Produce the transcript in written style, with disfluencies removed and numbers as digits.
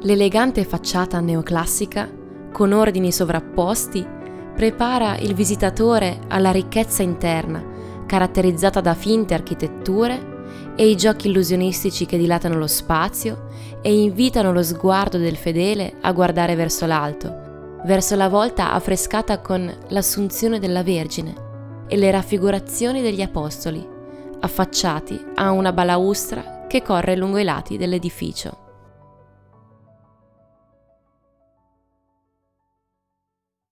L'elegante facciata neoclassica, con ordini sovrapposti, prepara il visitatore alla ricchezza interna, caratterizzata da finte architetture e i giochi illusionistici che dilatano lo spazio e invitano lo sguardo del fedele a guardare verso l'alto, verso la volta affrescata con l'Assunzione della Vergine e le raffigurazioni degli Apostoli, affacciati a una balaustra che corre lungo i lati dell'edificio.